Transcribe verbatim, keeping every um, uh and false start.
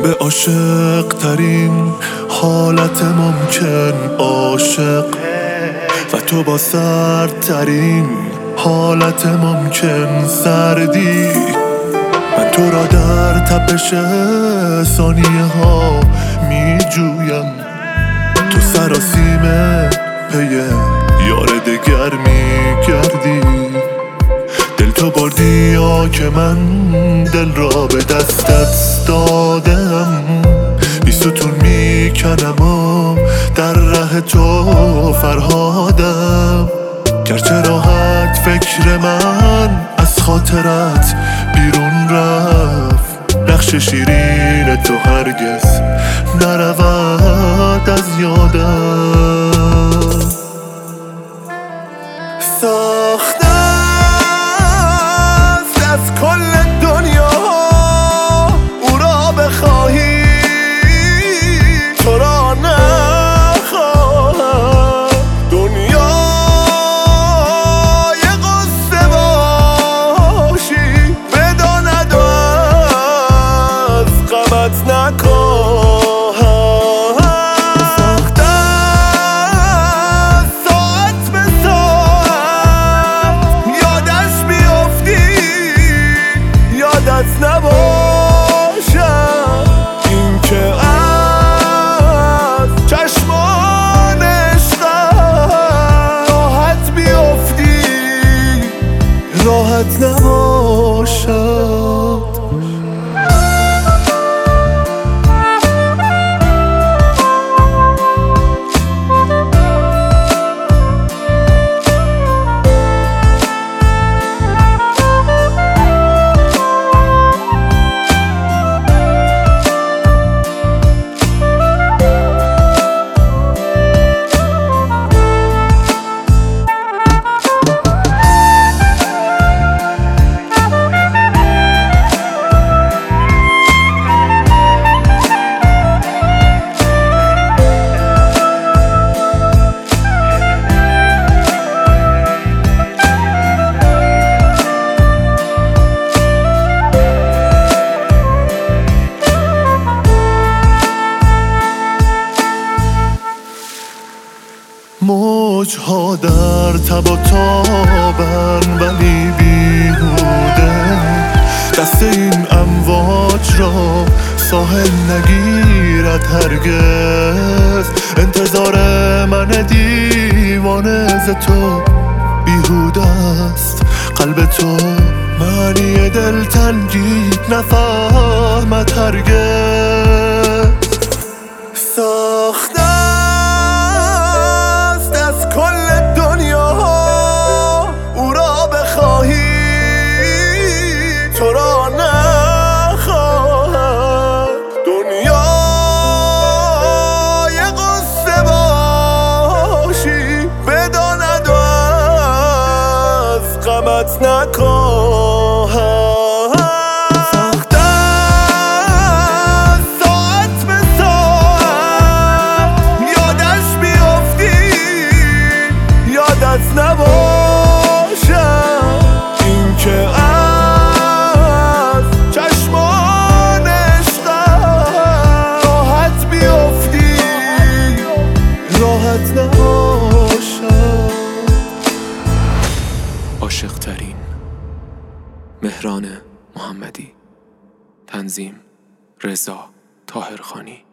به عاشق ترین حالت ممکن عاشق و تو با سردترین حالت ممکن سردی. من تو را در تپش ثانیه ها می جویم، تو سراسیمه پی یار دگر می گردی. دل تو بردی یا که من دل را به دستت دادم، بی ستون می کنم و در ره تو فرهادم. گرچه راحت فکر من از خاطرت بیرون رفت، نقش شیرین تو هرگز نرود از یادم. ساخته است از کل دنیا او را بخواهی، تو را نخواهم. دنیا یه قصه باشی بداند و از غمت نکاهم. ساخته است ساعت به ساعت یادش بیفتی یادت نباشم. این که از چشمان عشقت راحت بیفتی راحت نباشم. موجها در تب و تابن ولی بیهوده، دست این امواج را ساحل نگیرد هرگز. انتظار من دیوانه ز تو بیهوده است، قلب تو معنی دلتنگی نفهمد هرگز. ساخته کل دنیا او را بخواهی، تو را نخواهم. دنیا یه قصه باشی بداند و از غمت نکاهم. نباشم این که از چشمان عشقت راحت بیفتی راحت نباشم. عاشق ترین. مهران محمدی. تنظیم رضا طاهرخانی.